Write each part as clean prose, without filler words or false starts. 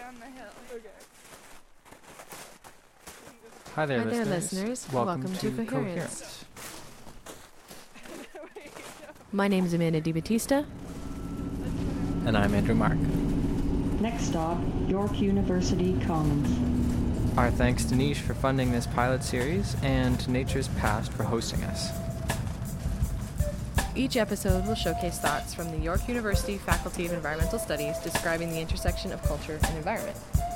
down the hill. Okay. Hi there, Hi there, listeners. listeners. Welcome to Coherence. Coherence. My name is Amanda DiBattista. And I'm Andrew Mark. Next stop, York University Commons. Our thanks to Niche for funding this pilot series and to Nature's Past for hosting us. Each episode will showcase thoughts from the York University Faculty of Environmental Studies describing the intersection of culture and environment.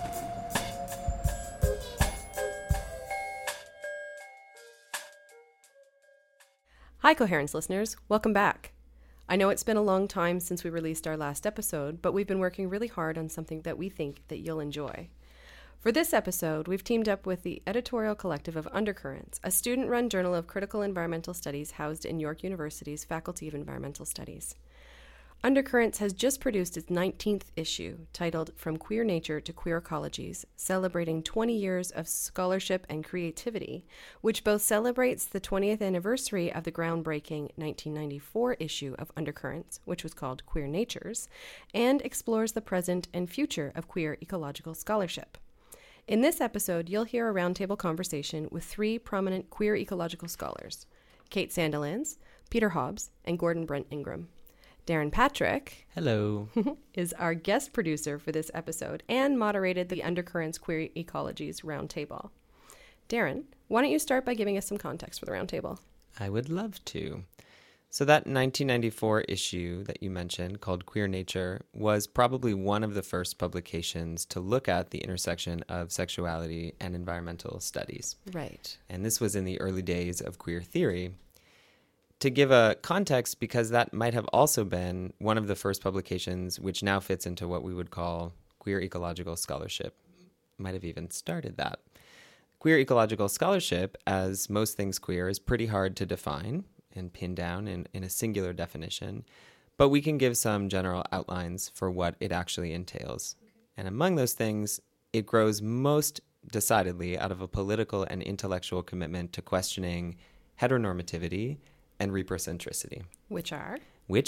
Hi, Coherence listeners. Welcome back. I know it's been a long time since we released our last episode, but we've been working really hard on something that we think that you'll enjoy. For this episode, we've teamed up with the editorial collective of Undercurrents, a student-run journal of critical environmental studies housed in York University's Faculty of Environmental Studies. Undercurrents has just produced its 19th issue, titled From Queer Nature to Queer Ecologies, celebrating 20 years of scholarship and creativity, which both celebrates the 20th anniversary of the groundbreaking 1994 issue of Undercurrents, which was called Queer Natures, and explores the present and future of queer ecological scholarship. In this episode, you'll hear a roundtable conversation with three prominent queer ecological scholars, Kate Sandilands, Peter Hobbs, and Gordon Brent Ingram. Darren Patrick Hello. is our guest producer for this episode and moderated the Undercurrents Queer Ecologies Roundtable. Darren, why don't you start by giving us some context for the roundtable? I would love to. So that 1994 issue that you mentioned, called Queer Nature, was probably one of the first publications to look at the intersection of sexuality and environmental studies. Right. And this was in the early days of queer theory. To give a context, because that might have also been one of the first publications which now fits into what we would call queer ecological scholarship. Might have even started that. Queer ecological scholarship, as most things queer, is pretty hard to define and pin down in a singular definition, but we can give some general outlines for what it actually entails. And among those things, it grows most decidedly out of a political and intellectual commitment to questioning heteronormativity and reprocentricity. Which are?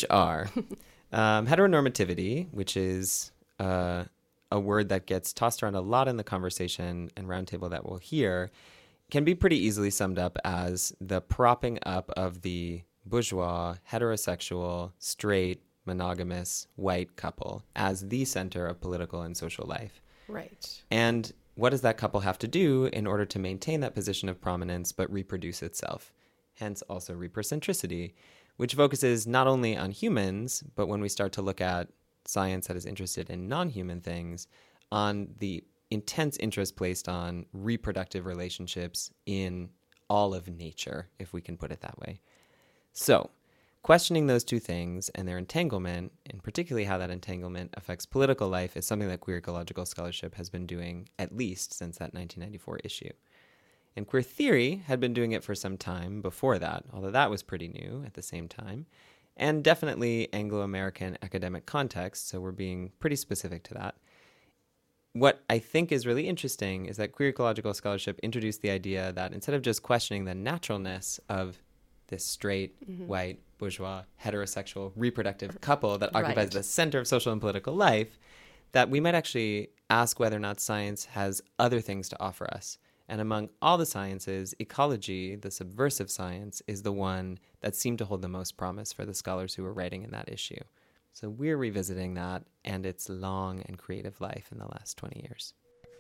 Heteronormativity, which is a word that gets tossed around a lot in the conversation and roundtable that we'll hear, can be pretty easily summed up as the propping up of the bourgeois, heterosexual, straight, monogamous, white couple as the center of political and social life. Right. And what does that couple have to do in order to maintain that position of prominence but reproduce itself? Hence also reprocentricity, which focuses not only on humans, but when we start to look at science that is interested in non-human things, on the intense interest placed on reproductive relationships in all of nature, if we can put it that way. So, questioning those two things and their entanglement, and particularly how that entanglement affects political life, is something that queer ecological scholarship has been doing at least since that 1994 issue. And queer theory had been doing it for some time before that, although that was pretty new at the same time, and definitely Anglo-American academic context, so we're being pretty specific to that. What I think is really interesting is that queer ecological scholarship introduced the idea that instead of just questioning the naturalness of this straight, white, bourgeois, heterosexual, reproductive couple that occupies the center of social and political life, that we might actually ask whether or not science has other things to offer us. And among all the sciences, ecology, the subversive science, is the one that seemed to hold the most promise for the scholars who were writing in that issue. So we're revisiting that and its long and creative life in the last 20 years.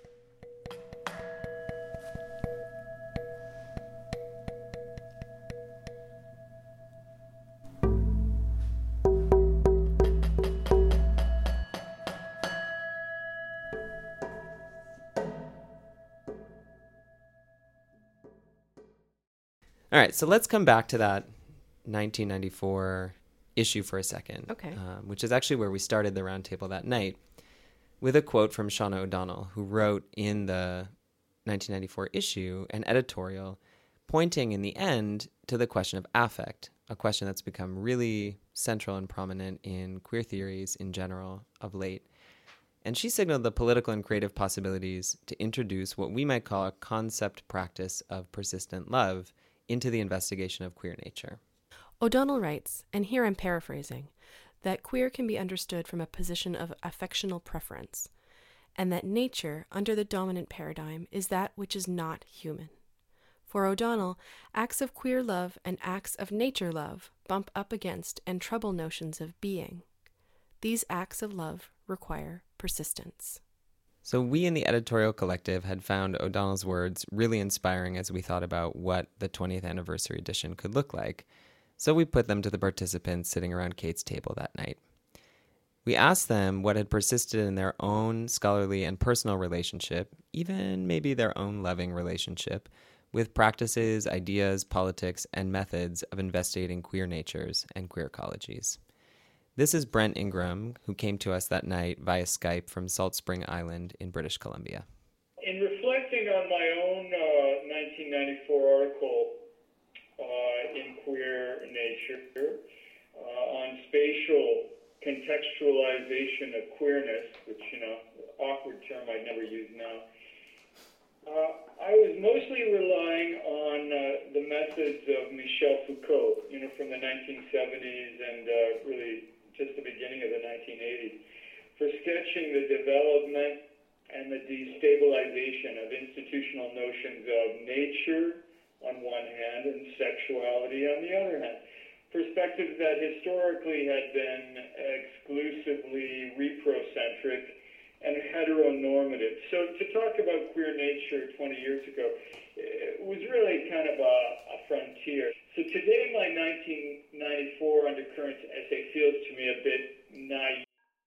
All right, so let's come back to that 1994 issue for a second, Okay. Which is actually where we started the roundtable that night, with a quote from Shauna O'Donnell, who wrote in the 1994 issue an editorial pointing in the end to the question of affect, a question that's become really central and prominent in queer theories in general of late. And she signaled the political and creative possibilities to introduce what we might call a concept practice of persistent love into the investigation of queer nature. O'Donnell writes, and here I'm paraphrasing, that queer can be understood from a position of affectional preference. and that nature, under the dominant paradigm, is that which is not human. For O'Donnell, acts of queer love and acts of nature love bump up against and trouble notions of being. These acts of love require persistence. So we in the editorial collective had found O'Donnell's words really inspiring as we thought about what the 20th anniversary edition could look like. So we put them to the participants sitting around Kate's table that night. We asked them what had persisted in their own scholarly and personal relationship, even maybe their own loving relationship, with practices, ideas, politics, and methods of investigating queer natures and queer ecologies. This is Brent Ingram, who came to us that night via Skype from Salt Spring Island in British Columbia. In reflecting on my own 1994 article in Queer Nature on spatial contextualization of queerness, which, awkward term I'd never use now, I was mostly relying on the methods of Michel Foucault, from the 1970s and really just the beginning of the 1980s, for sketching the development and the destabilization of institutional notions of nature on one hand and sexuality on the other hand. Perspectives that historically had been exclusively reprocentric and heteronormative. So to talk about queer nature 20 years ago, it was really kind of a frontier. So today my 1994 Undercurrents essay feels to me a bit naive,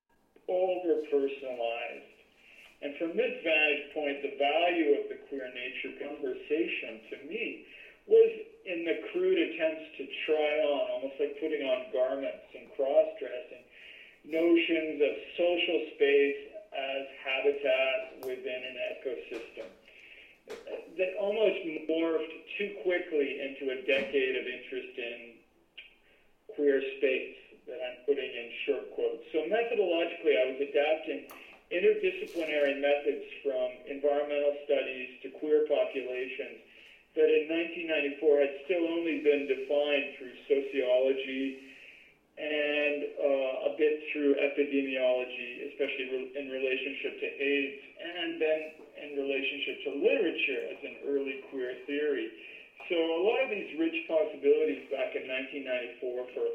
over-personalized. And from this vantage point, the value of the queer nature conversation to me was in the crude attempts to try on, almost like putting on garments and cross-dressing, notions of social space as habitat within an ecosystem that almost morphed too quickly into a decade of interest in queer space that I'm putting in short quotes. So methodologically, I was adapting interdisciplinary methods from environmental studies to queer populations that in 1994 had still only been defined through sociology and a bit through epidemiology, especially in relationship to AIDS, and then in relationship to literature as an early queer theory. So a lot of these rich possibilities back in 1994 for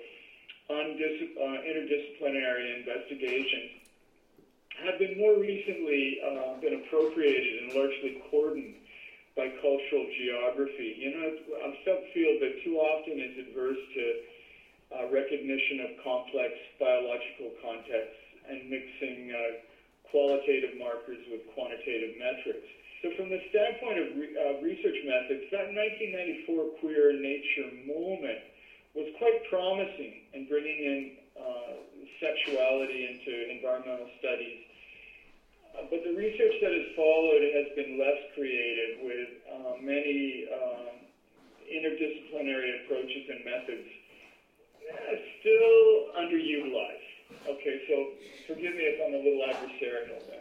interdisciplinary investigations have been more recently been appropriated and largely cordoned by cultural geography. A subfield that too often is adverse to recognition of complex biological contexts and mixing qualitative markers with quantitative metrics. So from the standpoint of research methods, that 1994 queer nature moment was quite promising in bringing in sexuality into environmental studies. But the research that has followed has been less creative with many interdisciplinary approaches and methods still underutilized. Okay, so forgive me if I'm a little adversarial there.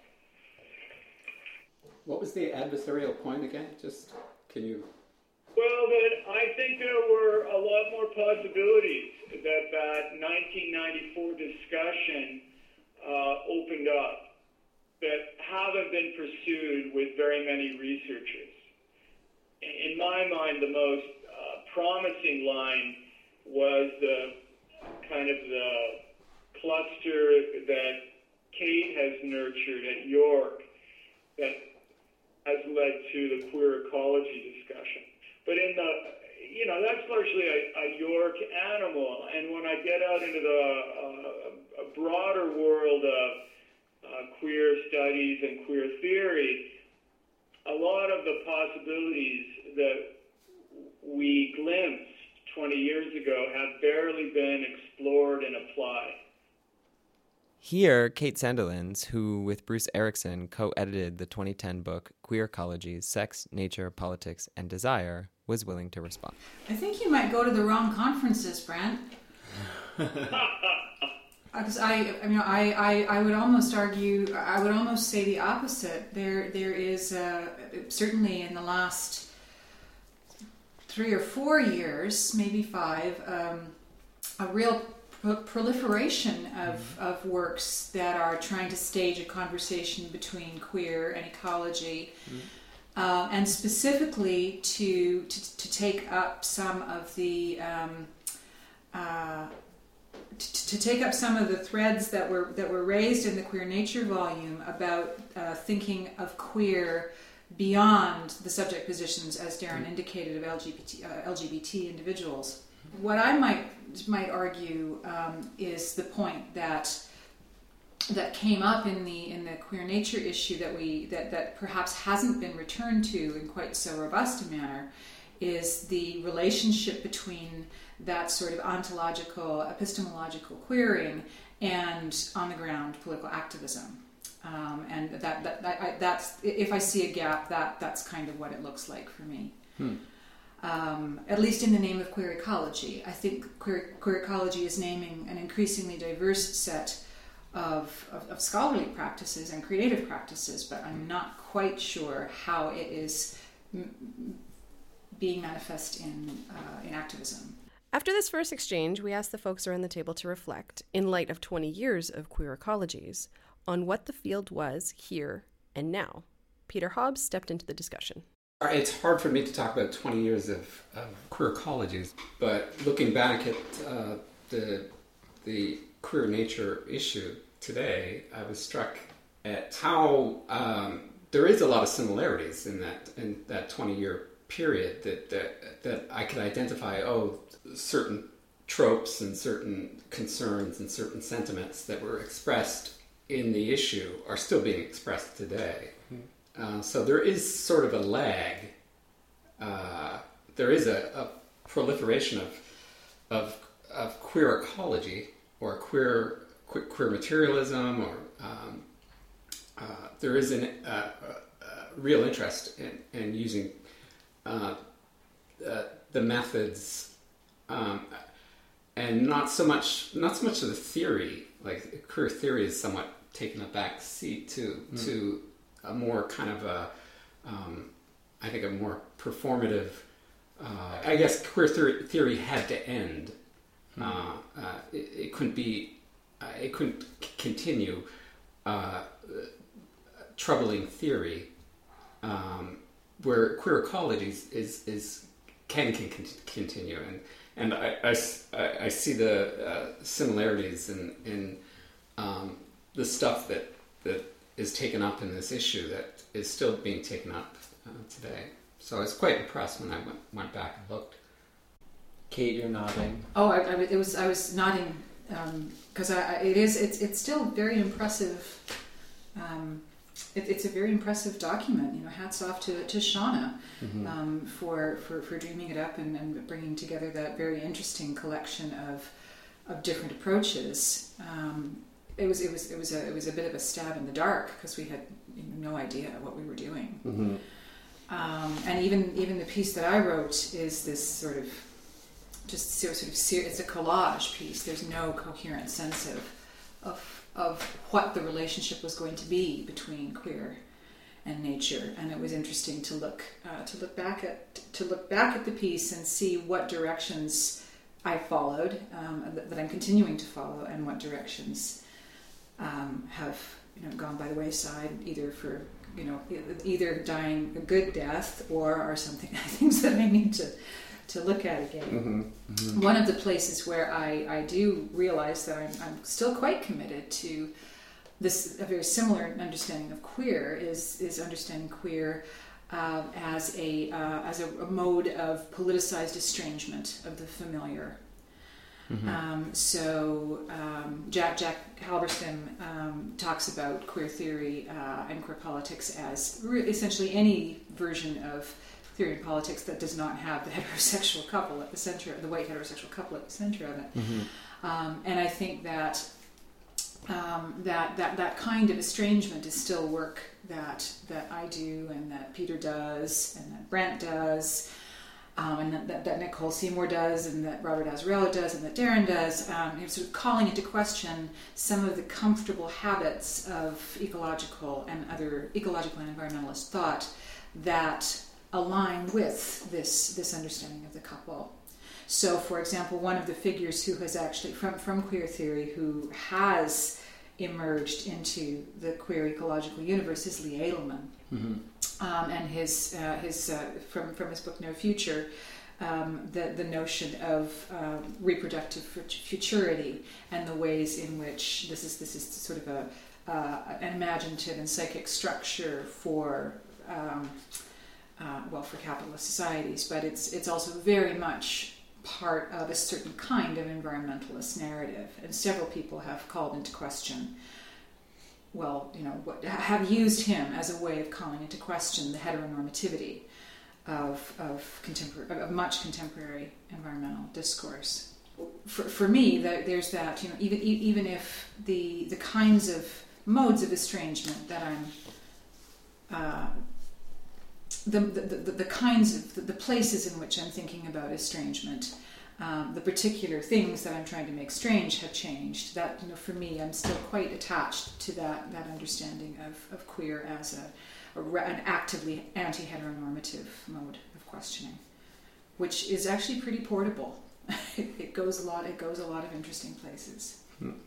What was the adversarial point again? Can you... Well, that I think there were a lot more possibilities that 1994 discussion opened up that haven't been pursued with very many researchers. In my mind, the most promising line was the kind of the cluster that Kate has nurtured at York that has led to the queer ecology discussion. But in the, that's largely a York animal. And when I get out into the broader world of queer studies and queer theory, a lot of the possibilities that we glimpsed 20 years ago have barely been explored and applied. Here, Kate Sandilands, who with Bruce Erickson co-edited the 2010 book Queer Ecologies, Sex, Nature, Politics, and Desire, was willing to respond. I think you might go to the wrong conferences, Brent. Because I would almost argue, I would almost say the opposite. There is certainly in the last 3 or 4 years, maybe 5, a real proliferation of works that are trying to stage a conversation between queer and ecology, and specifically to take up some of the threads that were raised in the Queer Nature volume about thinking of queer beyond the subject positions, as Darren indicated, of LGBT individuals. What I might argue is the point that came up in the Queer Nature issue that perhaps hasn't been returned to in quite so robust a manner, is the relationship between that sort of ontological, epistemological queering and on-the-ground political activism. And that's, if I see a gap, that's kind of what it looks like for me. At least in the name of queer ecology. I think queer ecology is naming an increasingly diverse set of scholarly practices and creative practices, but I'm not quite sure how it is being manifest in activism. After this first exchange, we asked the folks around the table to reflect, in light of 20 years of queer ecologies, on what the field was here and now. Peter Hobbs stepped into the discussion. It's hard for me to talk about 20 years of queer ecologies, but looking back at the queer nature issue today, I was struck at how there is a lot of similarities in that 20-year period that I could identify. Certain tropes and certain concerns and certain sentiments that were expressed in the issue are still being expressed today. So there is sort of a lag. There is a proliferation of queer ecology or queer materialism, or there is a real interest in using the methods, and not so much of the theory. Like queer theory is somewhat taken a back seat to a more kind of I think a more performative. I guess queer theory had to end. It couldn't be. It couldn't continue troubling theory, where queer ecologies can continue, and I see the similarities in the stuff that is taken up in this issue that is still being taken up today. So I was quite impressed when I went back and looked. Kate, you're nodding. Oh, I was nodding because it's still very impressive. It's a very impressive document. Hats off to Shauna for dreaming it up and bringing together that very interesting collection of different approaches. It was a bit of a stab in the dark because we had no idea what we were doing. And even the piece that I wrote is this sort of it's a collage piece. There's no coherent sense of what the relationship was going to be between queer and nature, and it was interesting to look back at the piece and see what directions I followed, that I'm continuing to follow, and what directions have gone by the wayside, either for either dying a good death or are something things that I need to look at again. One of the places where I do realize that I'm still quite committed to a very similar understanding of queer is understanding queer as a mode of politicized estrangement of the familiar. Jack Halberstam talks about queer theory and queer politics as essentially any version of theory and politics that does not have the heterosexual couple at the center, the white heterosexual couple at the center of it. And I think that that kind of estrangement is still work that I do, and that Peter does, and that Brent does, and that Nicole Seymour does, and that Robert Azzarello does, and that Darren does, sort of calling into question some of the comfortable habits of ecological and environmentalist thought that align with this understanding of the couple. So, for example, one of the figures who has actually, from queer theory, who has emerged into the queer ecological universe is Lee Edelman. And his from his book No Future, the notion of reproductive futurity and the ways in which this is sort of an imaginative and psychic structure for for capitalist societies, but it's also very much part of a certain kind of environmentalist narrative, and several people have called into question. Have used him as a way of calling into question the heteronormativity of much contemporary environmental discourse. For me, there's that, even if the kinds of modes of estrangement that I'm the kinds of the places in which I'm thinking about estrangement, the particular things that I'm trying to make strange have changed. That, for me, I'm still quite attached to that understanding of queer as an actively anti-heteronormative mode of questioning, which is actually pretty portable. It goes a lot of interesting places.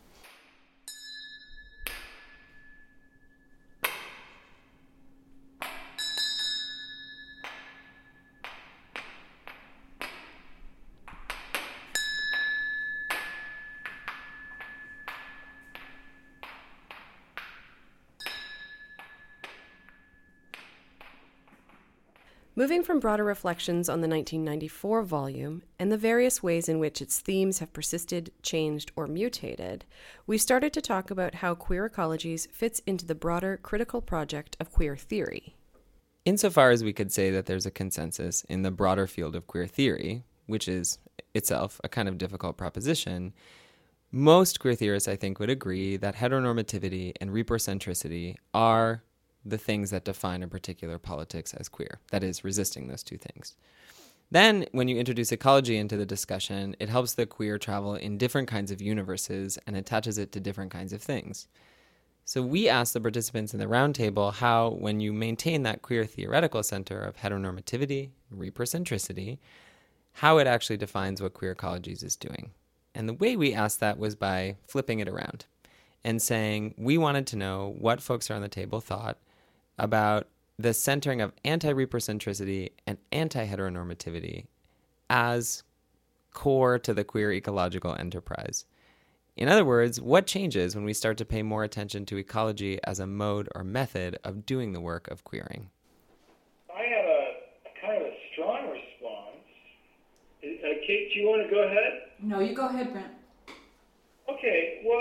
Moving from broader reflections on the 1994 volume and the various ways in which its themes have persisted, changed, or mutated, we started to talk about how queer ecologies fits into the broader critical project of queer theory. Insofar as we could say that there's a consensus in the broader field of queer theory, which is itself a kind of difficult proposition, most queer theorists, I think, would agree that heteronormativity and reprocentricity are the things that define a particular politics as queer, that is, resisting those two things. Then, when you introduce ecology into the discussion, it helps the queer travel in different kinds of universes and attaches it to different kinds of things. So we asked the participants in the roundtable how, when you maintain that queer theoretical center of heteronormativity, reprocentricity, how it actually defines what queer ecologies is doing. And the way we asked that was by flipping it around and saying we wanted to know what folks around the table thought about the centering of anti-reprocentricity and anti-heteronormativity as core to the queer ecological enterprise. In other words, what changes when we start to pay more attention to ecology as a mode or method of doing the work of queering? I have a kind of a strong response. Kate, do you want to go ahead? No, you go ahead, Brent. Okay, well,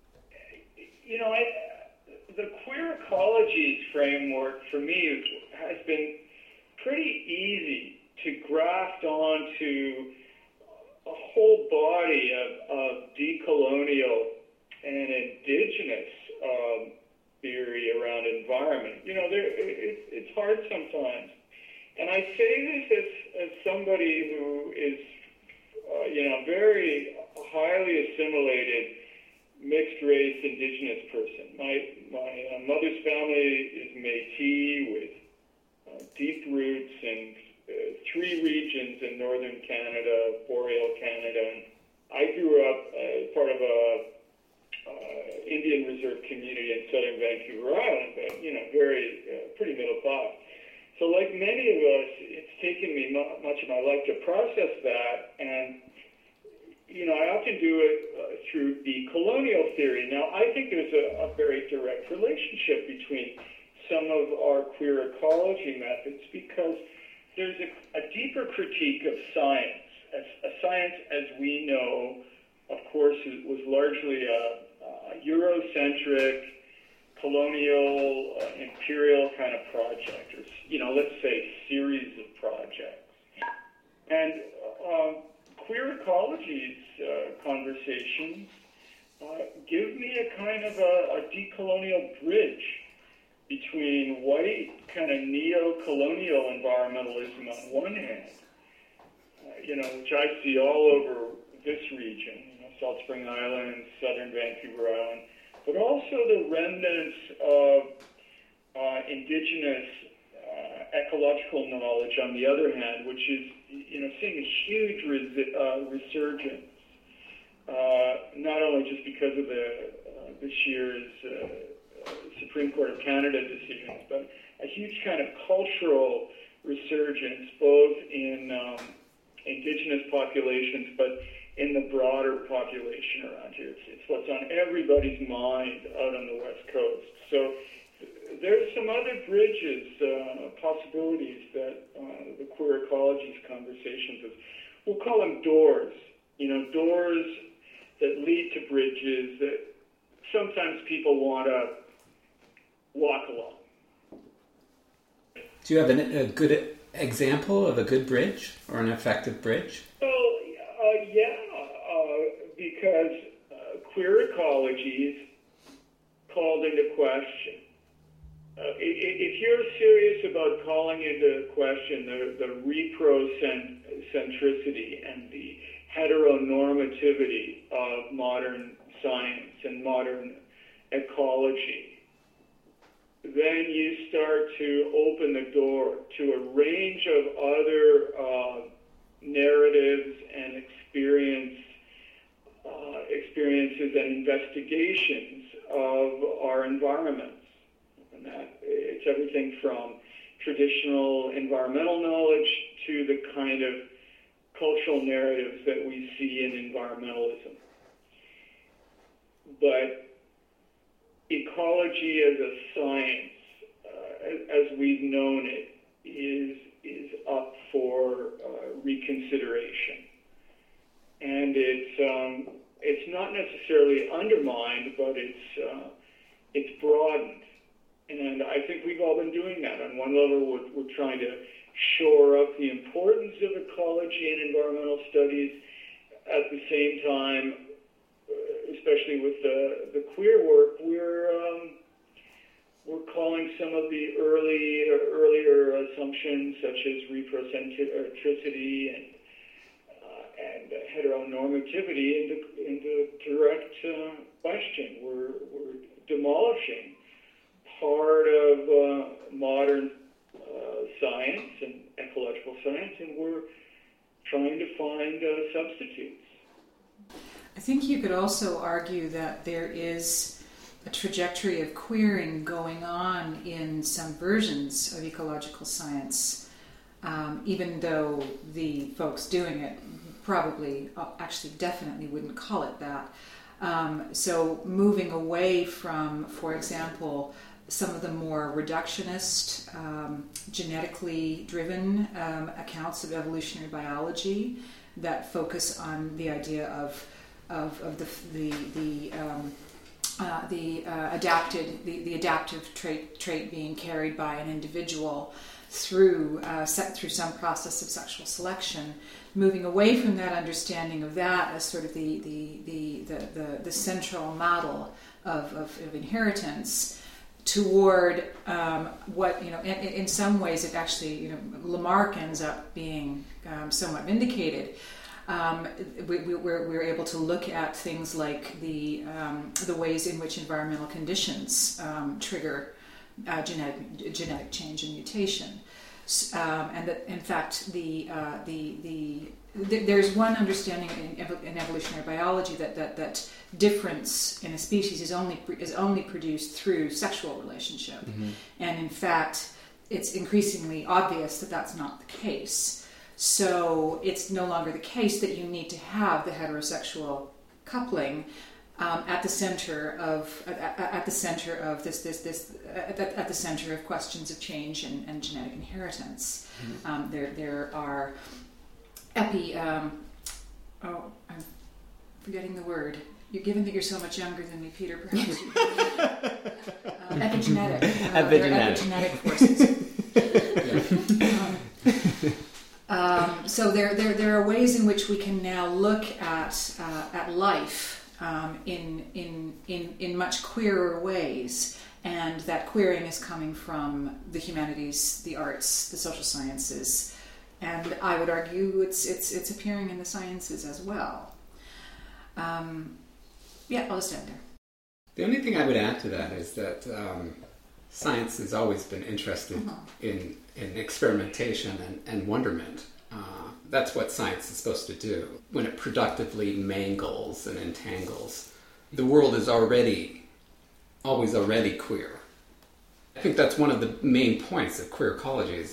the queer ecologies framework for me has been pretty easy to graft onto a whole body of decolonial and indigenous theory around environment. It's hard sometimes. And I say this as somebody who is, very highly assimilated mixed-race indigenous person. My mother's family is Métis with deep roots in 3 regions in northern Canada, Boreal Canada. And I grew up as part of a Indian Reserve community in southern Vancouver Island, but very pretty middle class. So, like many of us, it's taken me much of my life to process that, and I often do it through decolonial theory. Now, I think there's a very direct relationship between some of our queer ecology methods because there's a deeper critique of science. Science, as we know, of course, was largely a Eurocentric, colonial, imperial kind of project, or, let's say, series of projects. And queer ecologies conversations give me a kind of a decolonial bridge between white kind of neo-colonial environmentalism on one hand, which I see all over this region, Salt Spring Island, southern Vancouver Island, but also the remnants of indigenous ecological knowledge, on the other hand, which is, seeing a huge resurgence, not only just because of this year's Supreme Court of Canada decisions, but a huge kind of cultural resurgence, both in Indigenous populations, but in the broader population around here. It's what's on everybody's mind out on the West Coast. So there's some other bridges, possibilities that the queer ecologies conversations of, we'll call them doors, doors that lead to bridges that sometimes people want to walk along. Do you have a good example of a good bridge or an effective bridge? Well, because queer ecologies called into question. If you're serious about calling into question the reprocentricity and the heteronormativity of modern science and modern ecology, then you start to open the door to a range of other narratives and experiences and investigations of our environments. And that it's everything from traditional environmental knowledge to the kind of cultural narratives that we see in environmentalism. But ecology as a science, as we've known it, is up for reconsideration, and it's not necessarily undermined, but it's broadened. And I think we've all been doing that. On one level, we're trying to shore up the importance of ecology and environmental studies. At the same time, especially with the queer work, we're calling some of the earlier assumptions, such as reprocentricity and heteronormativity, into direct question. We're demolishing part of modern science and ecological science, and we're trying to find substitutes. I think you could also argue that there is a trajectory of queering going on in some versions of ecological science, even though the folks doing it probably, actually definitely wouldn't call it that. So moving away from, for example, some of the more reductionist, genetically driven accounts of evolutionary biology that focus on the idea of the adaptive trait being carried by an individual through some process of sexual selection, moving away from that understanding of that as sort of the central model of inheritance, toward what, in some ways it actually, Lamarck ends up being somewhat vindicated. We're able to look at things like the ways in which environmental conditions trigger genetic change and mutation, and that in fact there's one understanding in evolutionary biology that difference in a species is only produced through sexual relationship, and in fact it's increasingly obvious that that's not the case. So it's no longer the case that you need to have the heterosexual coupling at the center of questions of change and genetic inheritance. There are I'm forgetting the word. Given that you're so much younger than me, Peter, perhaps epigenetic forces. So there are ways in which we can now look at life in much queerer ways, and that queering is coming from the humanities, the arts, the social sciences, and I would argue it's appearing in the sciences as well. I'll just end there. The only thing I would add to that is that science has always been interested in experimentation and wonderment. That's what science is supposed to do. When it productively mangles and entangles, the world is already queer. I think that's one of the main points of queer ecologies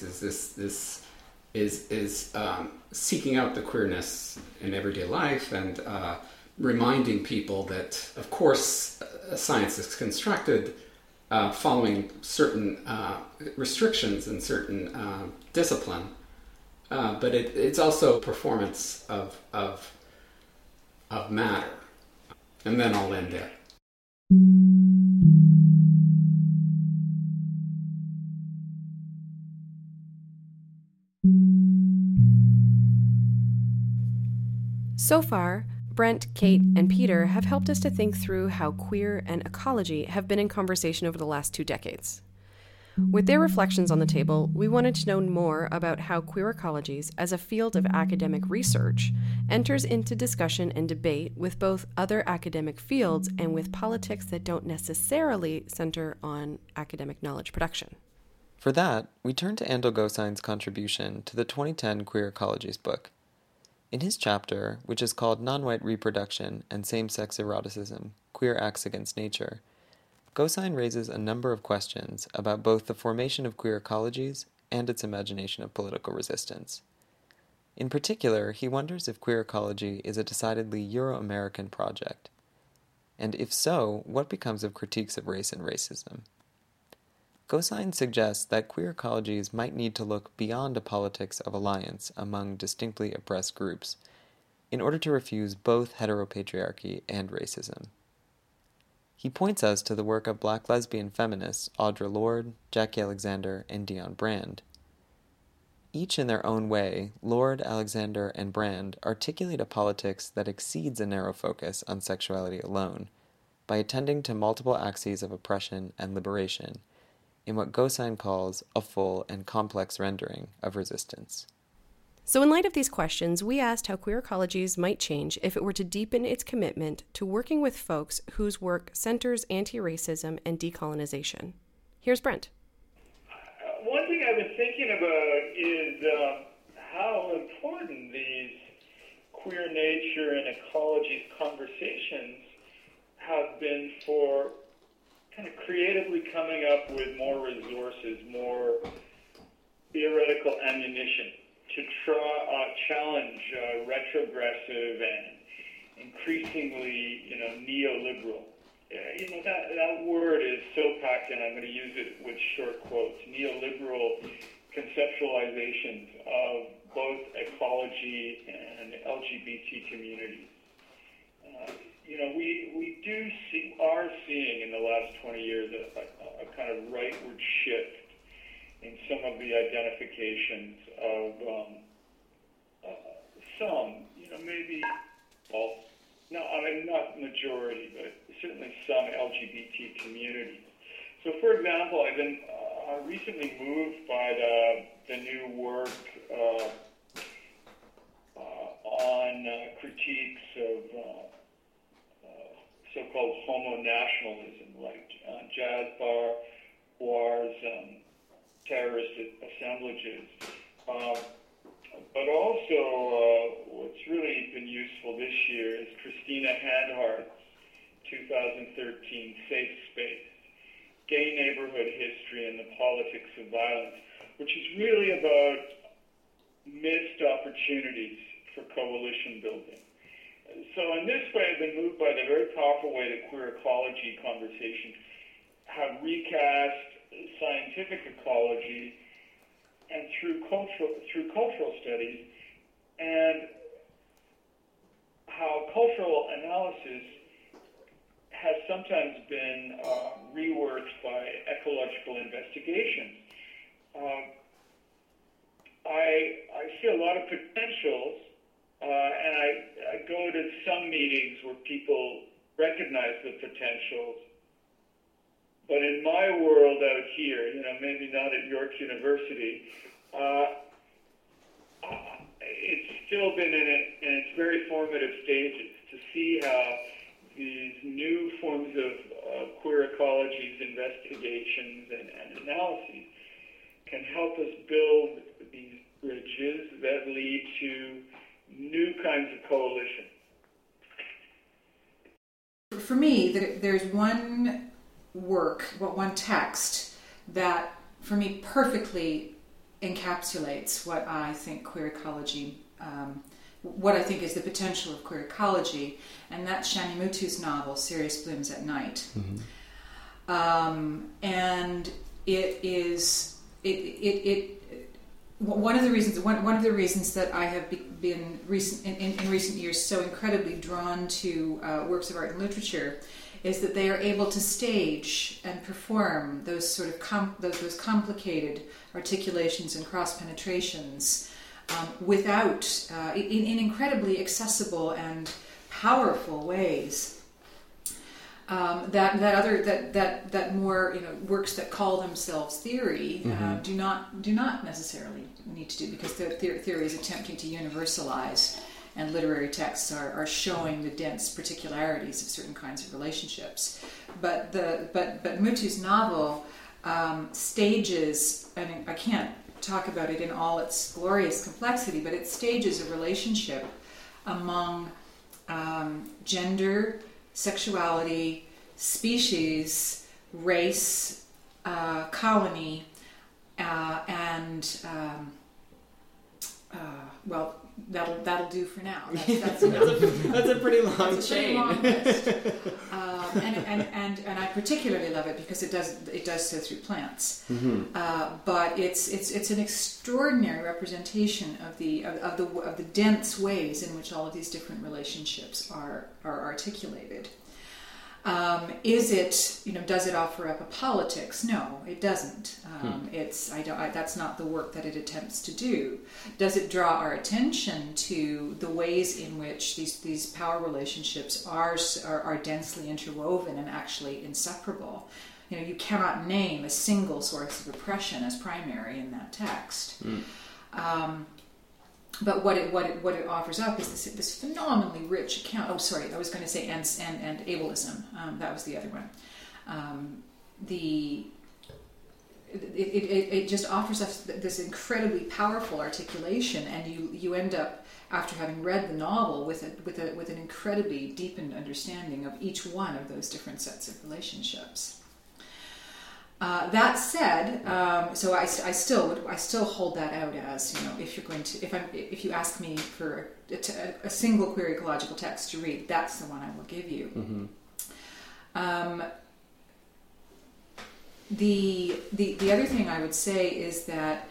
is seeking out the queerness in everyday life and reminding people that, of course, science is constructed following certain restrictions and certain discipline, but it's also a performance of matter. And then I'll end there. So far, Brent, Kate, and Peter have helped us to think through how queer and ecology have been in conversation over the last 2 decades. With their reflections on the table, we wanted to know more about how queer ecologies, as a field of academic research, enters into discussion and debate with both other academic fields and with politics that don't necessarily center on academic knowledge production. For that, we turn to Andal Gosein's contribution to the 2010 Queer Ecologies book. In his chapter, which is called Non-White Reproduction and Same-Sex Eroticism, Queer Acts Against Nature, Gosein raises a number of questions about both the formation of queer ecologies and its imagination of political resistance. In particular, he wonders if queer ecology is a decidedly Euro-American project. And if so, what becomes of critiques of race and racism? Gosein suggests that queer ecologies might need to look beyond a politics of alliance among distinctly oppressed groups in order to refuse both heteropatriarchy and racism. He points us to the work of Black lesbian feminists Audre Lorde, Jackie Alexander, and Dionne Brand. Each in their own way, Lorde, Alexander, and Brand articulate a politics that exceeds a narrow focus on sexuality alone by attending to multiple axes of oppression and liberation in what Gosein calls a full and complex rendering of resistance. So in light of these questions, we asked how queer ecologies might change if it were to deepen its commitment to working with folks whose work centers anti-racism and decolonization. Here's Brent. One thing I've been thinking about is how important these queer nature and ecology conversations have been for kind of creatively coming up with more resources, more theoretical ammunition to challenge retrogressive and increasingly, neoliberal. That word is so packed, and I'm going to use it with short quotes. Neoliberal conceptualizations of both ecology and LGBT communities. We are seeing in the last 20 years a kind of rightward shift in some of the identifications of some, maybe all, no, I mean not majority, but certainly some LGBT communities. So, for example, I've been recently moved by the new work on critiques of so-called homo-nationalism, like Jazbar War's terrorist assemblages. But also, what's really been useful this year is Christina Handhart's 2013 Safe Space, Gay Neighborhood History and the Politics of Violence, which is really about missed opportunities for coalition building. So in this way, I've been moved by the very powerful way that queer ecology conversations have recast scientific ecology and through cultural studies, and how cultural analysis has sometimes been reworked by ecological investigations. I see a lot of potentials, and I go to some meetings where people recognize the potentials. But in my world out here, maybe not at York University, it's still been in its very formative stages to see how these new forms of queer ecologies, investigations, and analyses can help us build these bridges that lead to new kinds of coalition. For me, there's one one text that, for me, perfectly encapsulates what I think queer ecology, what I think is the potential of queer ecology, and that's Shani Mutu's novel, Sirius Blooms at Night. Mm-hmm. And it is one of the reasons that I have been in recent years so incredibly drawn to works of art and literature is that they are able to stage and perform those sort of those complicated articulations and cross penetrations without in incredibly accessible and powerful ways. That more works that call themselves theory do not necessarily need to do, because theory is attempting to universalize, and literary texts are showing the dense particularities of certain kinds of relationships. But Mutu's novel stages, and I can't talk about it in all its glorious complexity, but it stages a relationship among gender, sexuality, species, race, colony, and well, that'll do for now. That's a pretty long that's chain. A pretty long list. And I particularly love it because it does so through plants. Mm-hmm. But it's an extraordinary representation of the dense ways in which all of these different relationships are articulated. Is it, does it offer up a politics? No, it doesn't. That's not the work that it attempts to do. Does it draw our attention to the ways in which these power relationships are densely interwoven and actually inseparable? You cannot name a single source of oppression as primary in that text. But what it offers up is this phenomenally rich account. Oh, sorry, I was going to say and ableism. That was the other one. It just offers us this incredibly powerful articulation, and you end up, after having read the novel, with an incredibly deepened understanding of each one of those different sets of relationships. That said, so I still hold that out as, if you ask me for a single queer ecological text to read, that's the one I will give you. Mm-hmm. The other thing I would say is that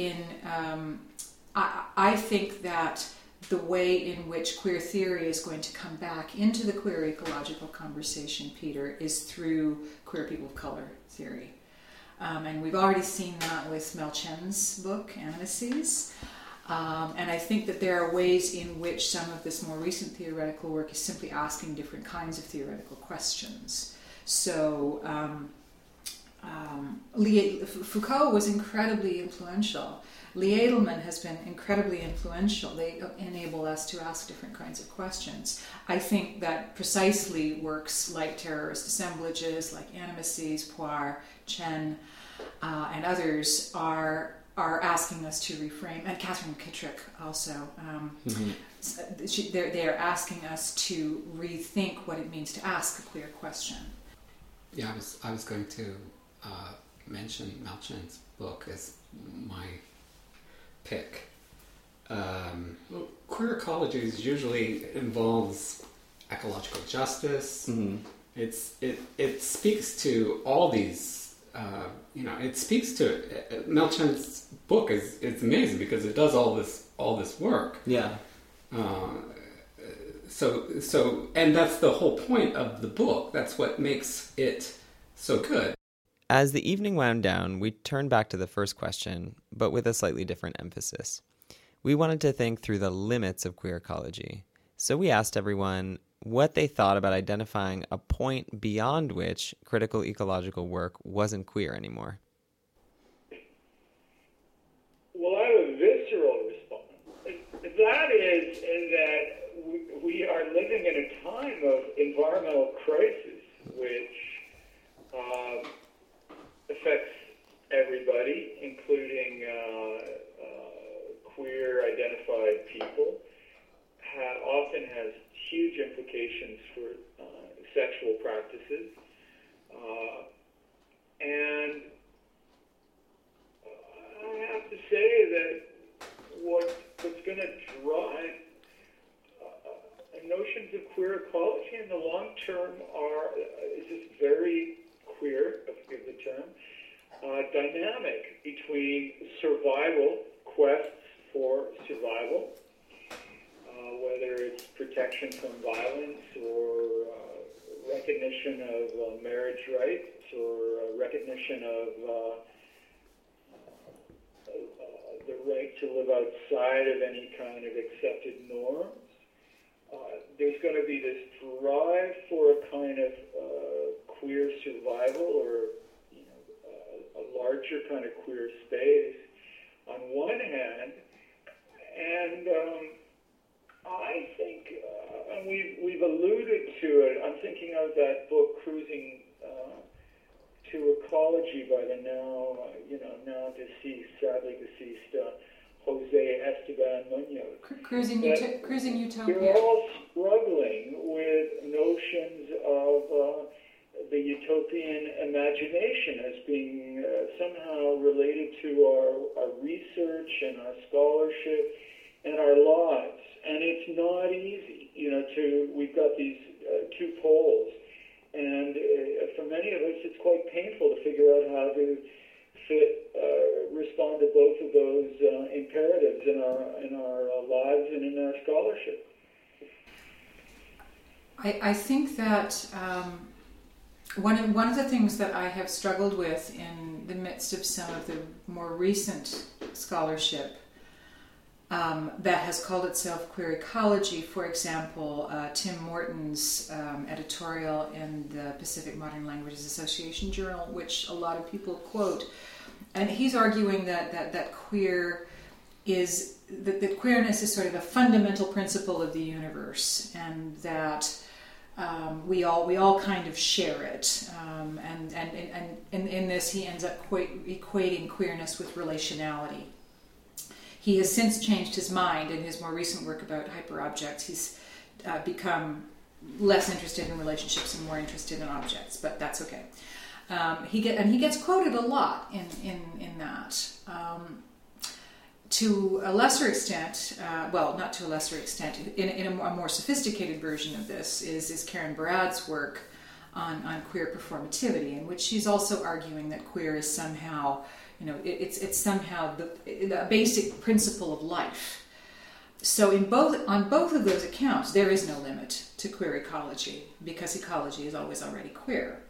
I think that the way in which queer theory is going to come back into the queer ecological conversation, Peter, is through queer people of color theory. And we've already seen that with Mel Chen's book, Animacies. And I think that there are ways in which some of this more recent theoretical work is simply asking different kinds of theoretical questions. So Foucault was incredibly influential. Lee Edelman has been incredibly influential. They enable us to ask different kinds of questions. I think that precisely works like terrorist assemblages, like Animacies, Poire, Chen, and others are asking us to reframe, and Catherine Kittrick also. They are asking us to rethink what it means to ask a queer question. Yeah, I was going to mention Mel Chen's book as my pick. Queer ecology usually involves ecological justice. Mm-hmm. It speaks to all these. It speaks to Mel Chen's book is amazing because it does all this work. Yeah. So and that's the whole point of the book. That's what makes it so good. As the evening wound down, we turned back to the first question, but with a slightly different emphasis. We wanted to think through the limits of queer ecology. So we asked everyone what they thought about identifying a point beyond which critical ecological work wasn't queer anymore. Well, I have a visceral response. That is that we are living in a time of environmental crisis, which affects everybody, including queer-identified people. Often has huge implications for sexual practices, and I have to say that what's going to drive notions of queer ecology in the long term is this very queer, if you give the term, dynamic between survival, quests for survival, whether it's protection from violence or recognition of marriage rights or recognition of the right to live outside of any kind of accepted norms. There's going to be this drive for a kind of queer survival or a larger kind of queer space on one hand, and I think, and we've alluded to it, I'm thinking of that book, Cruising to Ecology, by the now deceased, sadly deceased, Jose Esteban Munoz. Cruising Utopia. We're all struggling with notions of the utopian imagination as being somehow related to our research and our scholarship and our lives. And it's not easy, we've got these two poles. And for many of us, it's quite painful to figure out how to respond to both of those imperatives in our lives and in our scholarship. I think that one of the things that I have struggled with in the midst of some of the more recent scholarship that has called itself queer ecology, for example, Tim Morton's editorial in the Pacific Modern Languages Association Journal, which a lot of people quote, and he's arguing that queerness is sort of a fundamental principle of the universe, and that we all kind of share it, and in this he ends up equating queerness with relationality. He has since changed his mind in his more recent work about hyperobjects. He's become less interested in relationships and more interested in objects, but that's okay. He gets quoted a lot in that. To a lesser extent, not to a lesser extent, in a more sophisticated version of this is Karen Barad's work on queer performativity, in which she's also arguing that queer is somehow, it's somehow the basic principle of life. So on both of those accounts, there is no limit to queer ecology, because ecology is always already queer.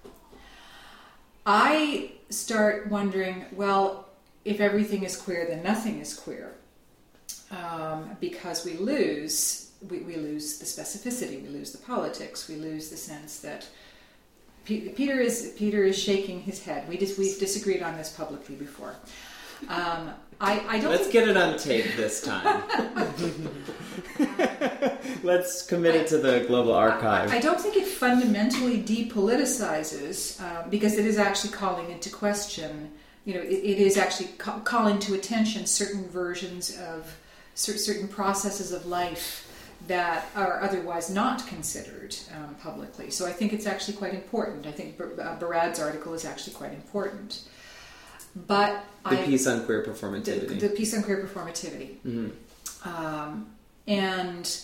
I start wondering, well, if everything is queer, then nothing is queer, because we lose the specificity, we lose the politics, we lose the sense that Peter is shaking his head. We've disagreed on this publicly before. I don't. Let's get it on tape this time. Let's commit it to the global archive. I don't think it fundamentally depoliticizes, because it is actually calling into question. It is actually calling to attention certain versions of certain processes of life that are otherwise not considered publicly. So I think it's actually quite important. I think Barad's article is actually quite important. But the piece on queer performativity. The piece on queer performativity. Mm-hmm. And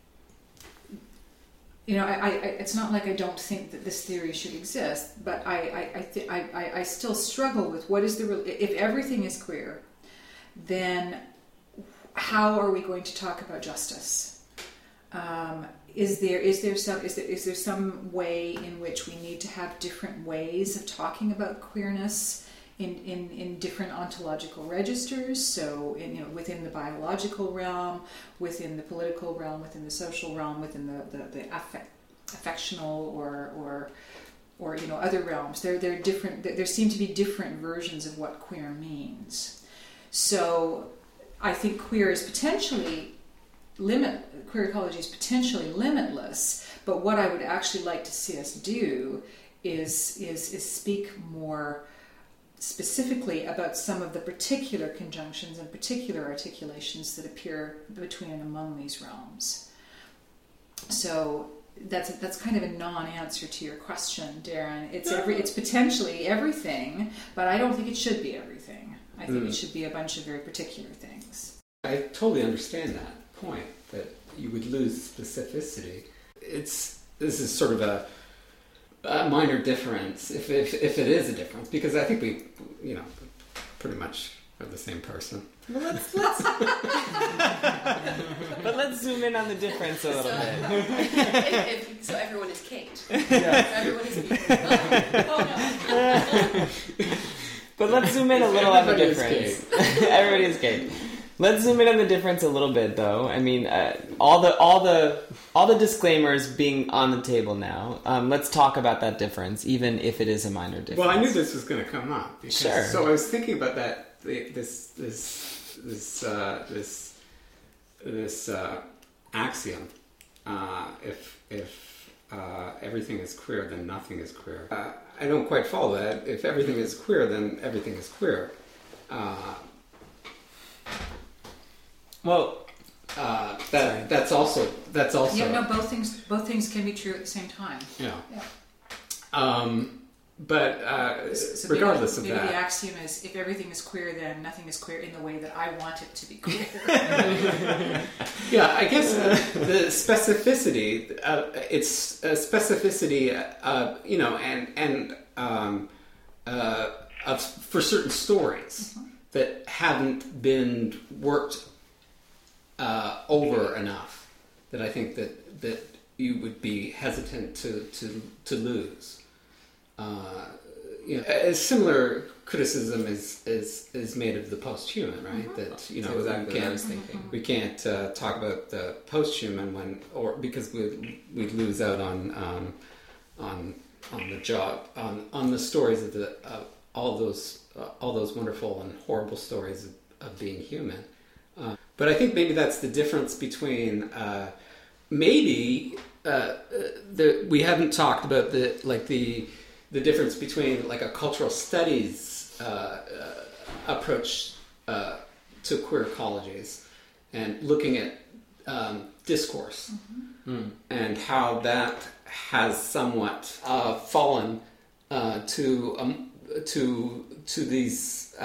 it's not like I don't think that this theory should exist, but I still struggle with what is if everything is queer, then how are we going to talk about justice? Is there some way in which we need to have different ways of talking about queerness in different ontological registers? So, within the biological realm, within the political realm, within the social realm, within the affectional or other realms, there are different. There seem to be different versions of what queer means. So, I think queer is potentially queer ecology is potentially limitless, but what I would actually like to see us do is speak more specifically about some of the particular conjunctions and particular articulations that appear between and among these realms. So that's kind of a non-answer to your question, Darren. It's potentially everything, but I don't think it should be everything. I think it should be a bunch of very particular things. I totally understand that point, that you would lose specificity. This is sort of a minor difference, if it is a difference, because I think we, pretty much are the same person. Well, let's zoom in on the difference a little bit. So everyone is Kate. Yeah. Everyone is me. Oh no. But let's zoom in a little on the difference. Everybody is Kate. Let's zoom in on the difference a little bit, though. I mean, all the disclaimers being on the table now. Let's talk about that difference, even if it is a minor difference. Well, I knew this was going to come up. Sure. So I was thinking about that. This axiom. If everything is queer, then nothing is queer. I don't quite follow that. If everything is queer, then everything is queer. That's also. Yeah, no, both things can be true at the same time. Yeah. So regardless maybe of that, the axiom is: if everything is queer, then nothing is queer in the way that I want it to be queer. Yeah, I guess the specificity. It's specificity, for certain stories that haven't been worked over enough. That I think that you would be hesitant to lose. A similar criticism is made of the post-human, right? That we can't talk about the post-human because we'd lose out on the job on the stories of all those wonderful and horrible stories of being human. But I think maybe that's the difference between we haven't talked about the difference between like a cultural studies approach to queer ecologies and looking at discourse and how that has somewhat fallen to these.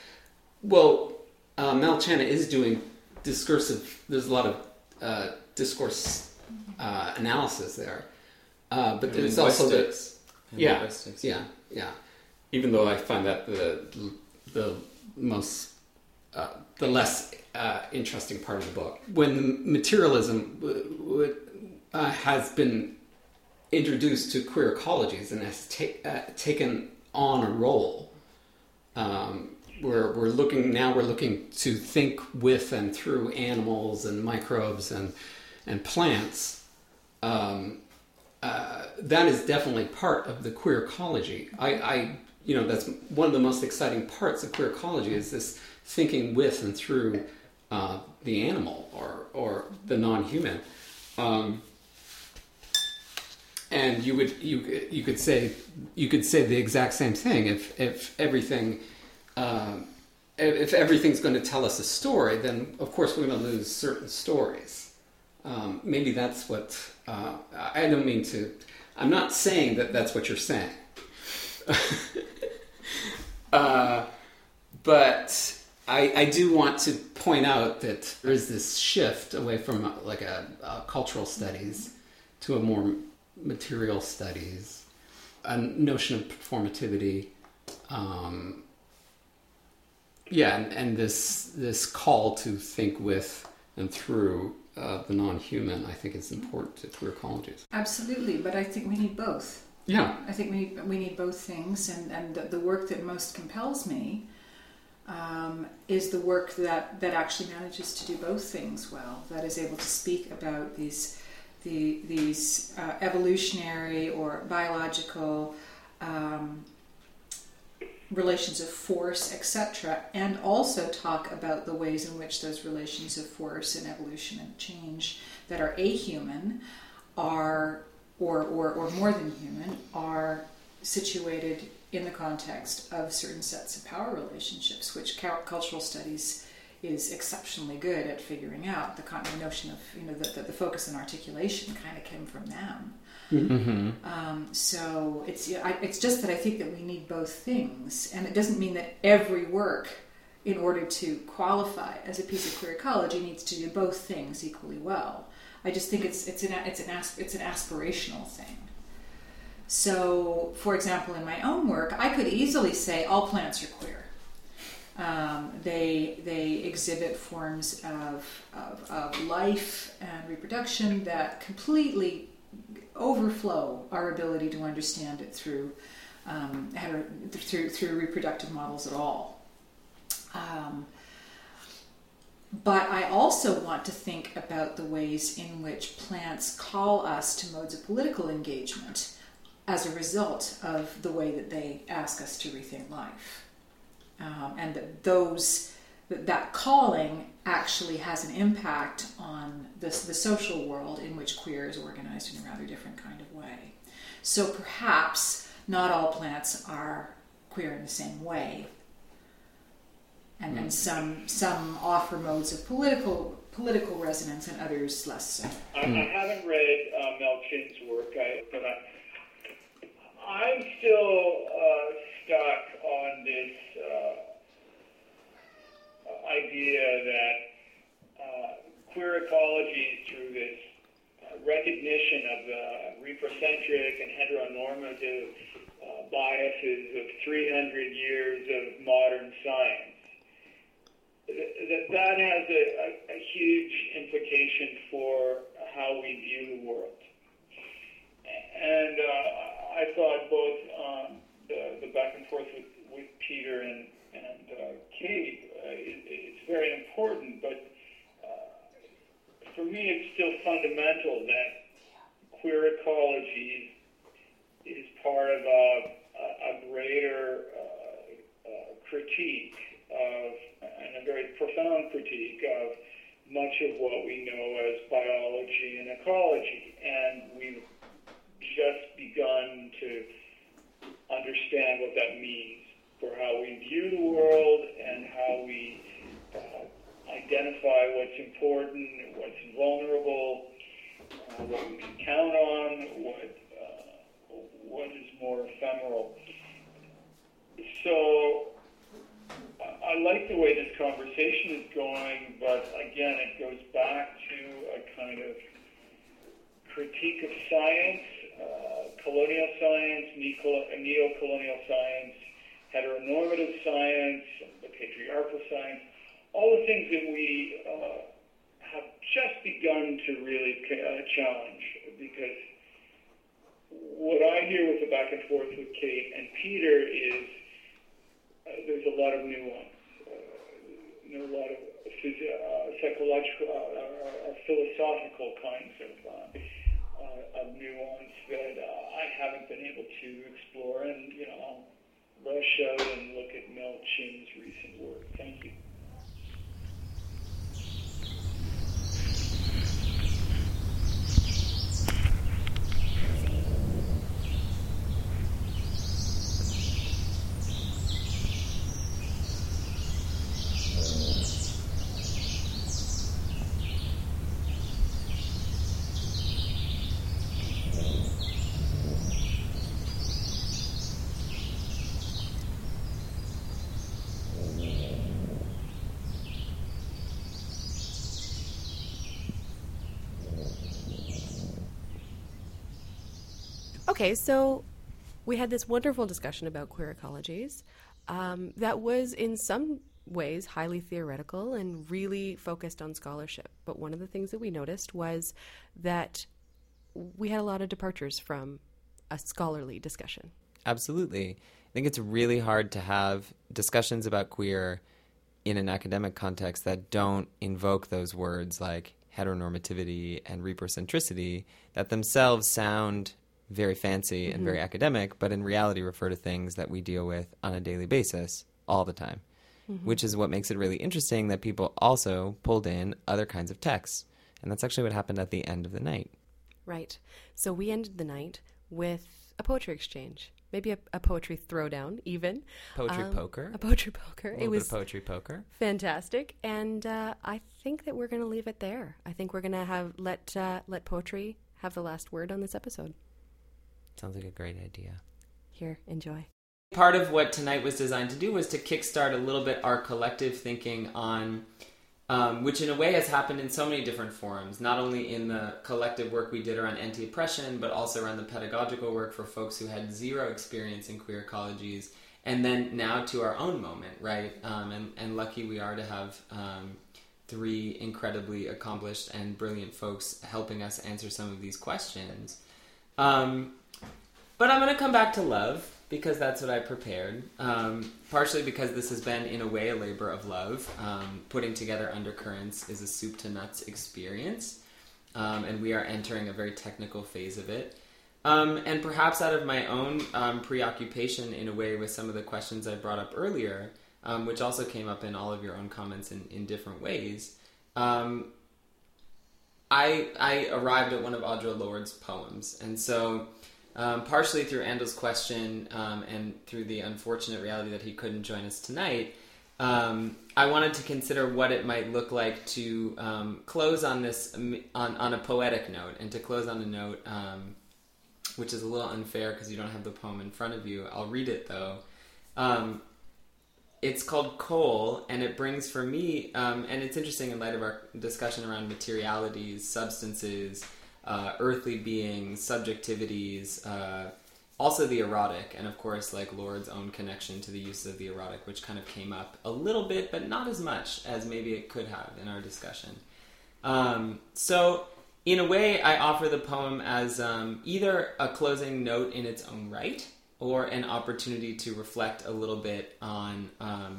Mel Channa is doing discursive. There's a lot of discourse analysis there, but there's also linguistics. Yeah. Even though I find that the most the less interesting part of the book, when materialism has been introduced to queer ecologies and has taken on a role. We're looking to think with and through animals and microbes and plants. That is definitely part of the queer ecology. That's one of the most exciting parts of queer ecology is this thinking with and through the animal or the non-human. And you could say the exact same thing if everything. If everything's going to tell us a story, then of course we're going to lose certain stories. Maybe that's what I don't mean to. I'm not saying that that's what you're saying, but I do want to point out that there is this shift away from a cultural studies to a more material studies, a notion of performativity. And this call to think with and through the non-human, I think, is important to queer ecologies. Absolutely, but I think we need both. Yeah. I think we need both things, and the work that most compels me is the work that actually manages to do both things well, that is able to speak about these relations of force, etc., and also talk about the ways in which those relations of force and evolution and change that are ahuman are, or more than human, are situated in the context of certain sets of power relationships, which cultural studies is exceptionally good at figuring out. The notion of, the focus on articulation kind of came from them. Mm-hmm. So it's just that I think that we need both things, and it doesn't mean that every work, in order to qualify as a piece of queer ecology, needs to do both things equally well. I just think it's an aspirational thing. So, for example, in my own work, I could easily say all plants are queer. They exhibit forms of life and reproduction that completely overflow our ability to understand it through reproductive models at all. But I also want to think about the ways in which plants call us to modes of political engagement as a result of the way that they ask us to rethink life. And that calling actually has an impact on the social world in which queer is organized in a rather different kind of way. So perhaps not all plants are queer in the same way, and some offer modes of political resonance and others less so. I haven't read Mel Chin's work, but I'm still stuck on this idea that queer ecology, through this recognition of the reprocentric and heteronormative biases of 300 years of modern science, that has a huge implication for how we view the world. And I thought both the back and forth with Peter and Kate, it's very important, but for me it's still fundamental that queer ecology is part of a greater critique of, and a very profound critique of, much of what we know as biology and ecology. And we've just begun to understand what that means for how we view the world and how we identify what's important, what's vulnerable, what we can count on, what is more ephemeral. So I like the way this conversation is going, but again, it goes back to a kind of critique of science, colonial science, neo-colonial science, heteronormative science, the patriarchal science, all the things that we have just begun to really challenge, because what I hear with the back and forth with Kate and Peter is there's a lot of nuance, a lot of psychological or philosophical kinds of nuance that I haven't been able to explore, and I'll rush out and look at Mel Chin's recent work. Thank you. Okay, so we had this wonderful discussion about queer ecologies that was in some ways highly theoretical and really focused on scholarship. But one of the things that we noticed was that we had a lot of departures from a scholarly discussion. Absolutely. I think it's really hard to have discussions about queer in an academic context that don't invoke those words like heteronormativity and reprocentricity that themselves sound very fancy and very academic, but in reality refer to things that we deal with on a daily basis all the time, which is what makes it really interesting that people also pulled in other kinds of texts. And that's actually what happened at the end of the night. Right. So we ended the night with a poetry exchange, maybe a poetry throwdown even. Poetry poker. A poetry poker. It was poetry poker. Fantastic. And I think that we're going to leave it there. I think we're going to let poetry have the last word on this episode. Sounds like a great idea. Here, enjoy. Part of what tonight was designed to do was to kickstart a little bit our collective thinking on, which in a way has happened in so many different forms, not only in the collective work we did around anti-oppression, but also around the pedagogical work for folks who had zero experience in queer ecologies, and then now to our own moment, right? And lucky we are to have three incredibly accomplished and brilliant folks helping us answer some of these questions. But I'm going to come back to love, because that's what I prepared. Partially because this has been, in a way, a labor of love. Putting together Undercurrents is a soup to nuts experience. And we are entering a very technical phase of it. And perhaps out of my own preoccupation, in a way, with some of the questions I brought up earlier, which also came up in all of your own comments in different ways, I arrived at one of Audre Lorde's poems. And so... partially through Andel's question and through the unfortunate reality that he couldn't join us tonight, I wanted to consider what it might look like to close on this on a poetic note, and to close on a note which is a little unfair because you don't have the poem in front of you. I'll read it though. It's called Coal, and it brings for me, and it's interesting in light of our discussion around materialities, substances, earthly beings, subjectivities, also the erotic, and of course like Lorde's own connection to the use of the erotic, which kind of came up a little bit, but not as much as maybe it could have in our discussion. So in a way, I offer the poem as either a closing note in its own right, or an opportunity to reflect a little bit on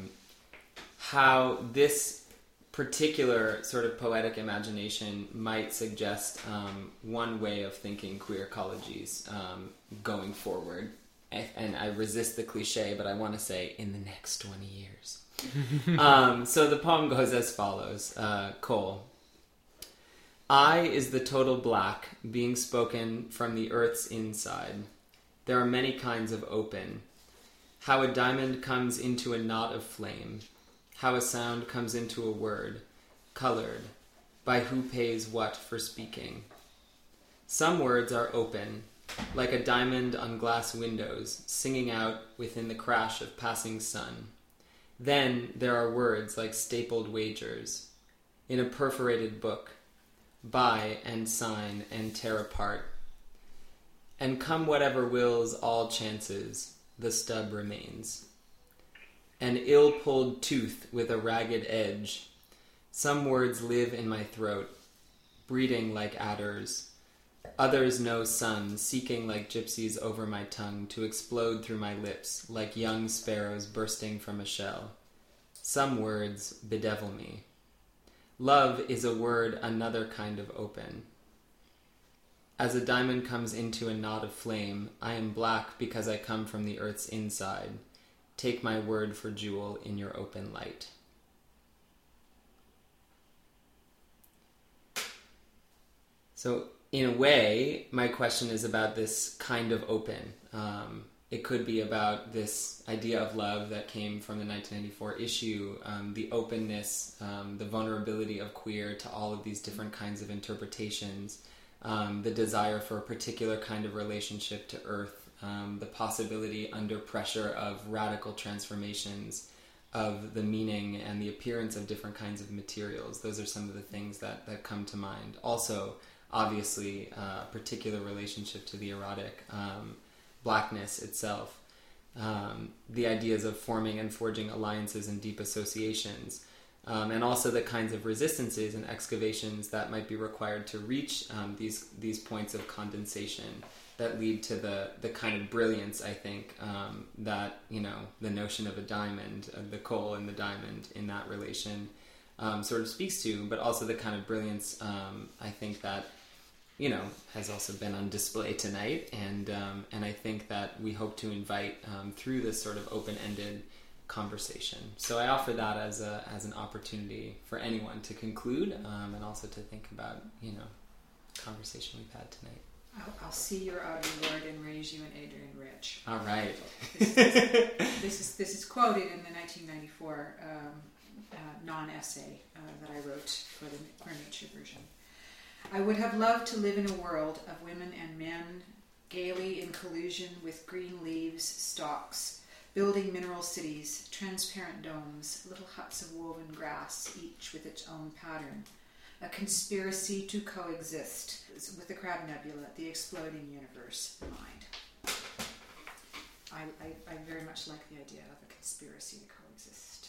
how this particular sort of poetic imagination might suggest one way of thinking queer ecologies going forward. And I resist the cliche, but I want to say in the next 20 years. So the poem goes as follows. Coal. I is the total black being spoken from the earth's inside. There are many kinds of open. How a diamond comes into a knot of flame. How a sound comes into a word, colored, by who pays what for speaking. Some words are open, like a diamond on glass windows, singing out within the crash of passing sun. Then there are words like stapled wagers, in a perforated book, buy and sign and tear apart. And come whatever wills all chances, the stub remains. An ill-pulled tooth with a ragged edge. Some words live in my throat, breeding like adders. Others know sun, seeking like gypsies over my tongue to explode through my lips, like young sparrows bursting from a shell. Some words bedevil me. Love is a word another kind of open. As a diamond comes into a knot of flame, I am black because I come from the earth's inside. Take my word for jewel in your open light. So, in a way, my question is about this kind of open. It could be about this idea of love that came from the 1994 issue, the openness, the vulnerability of queer to all of these different kinds of interpretations, the desire for a particular kind of relationship to Earth, the possibility under pressure of radical transformations of the meaning and the appearance of different kinds of materials. Those are some of the things that come to mind. Also, obviously, a particular relationship to the erotic, blackness itself, the ideas of forming and forging alliances and deep associations, and also the kinds of resistances and excavations that might be required to reach these points of condensation that lead to the kind of brilliance, I think, that, the notion of a diamond, the coal and the diamond in that relation sort of speaks to, but also the kind of brilliance, I think, that has also been on display tonight. And I think that we hope to invite through this sort of open-ended conversation. So I offer that as an opportunity for anyone to conclude and also to think about, conversation we've had tonight. I'll see your outer Lord and raise you an Adrian Rich. All right. This is quoted in the 1994 non-essay that I wrote for the Queer Nature version. I would have loved to live in a world of women and men gaily in collusion with green leaves, stalks, building mineral cities, transparent domes, little huts of woven grass, each with its own pattern. A conspiracy to coexist with the Crab Nebula, the exploding universe mind. I very much like the idea of a conspiracy to coexist.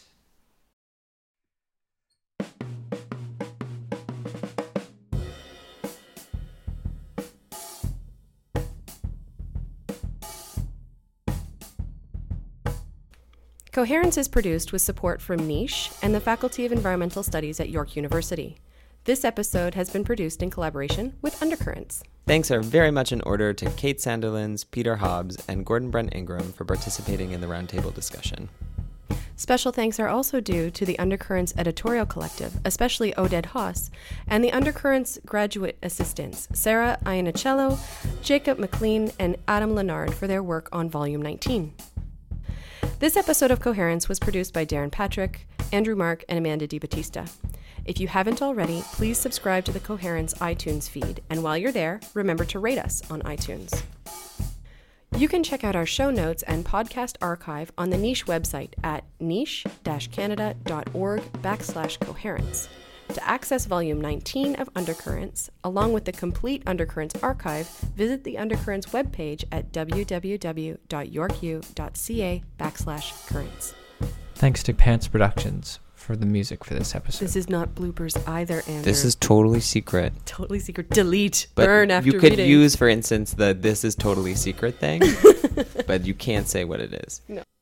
Coherence is produced with support from Niche and the Faculty of Environmental Studies at York University. This episode has been produced in collaboration with Undercurrents. Thanks are very much in order to Kate Sanderlands, Peter Hobbs, and Gordon Brent Ingram for participating in the roundtable discussion. Special thanks are also due to the Undercurrents editorial collective, especially Oded Haas, and the Undercurrents graduate assistants, Sarah Iannicello, Jacob McLean, and Adam Leonard for their work on Volume 19. This episode of Coherence was produced by Darren Patrick, Andrew Mark, and Amanda DiBattista. If you haven't already, please subscribe to the Coherence iTunes feed, and while you're there, remember to rate us on iTunes. You can check out our show notes and podcast archive on the Niche website at niche-canada.org/coherence. To access Volume 19 of Undercurrents, along with the complete Undercurrents archive, visit the Undercurrents webpage at www.yorku.ca/currents. Thanks to Pants Productions for the music for this episode. This is not bloopers either, Andrew. This is totally secret. Totally secret. Delete. But burn after you could reading. use, for instance, the "this is totally secret" thing, but you can't say what it is. No.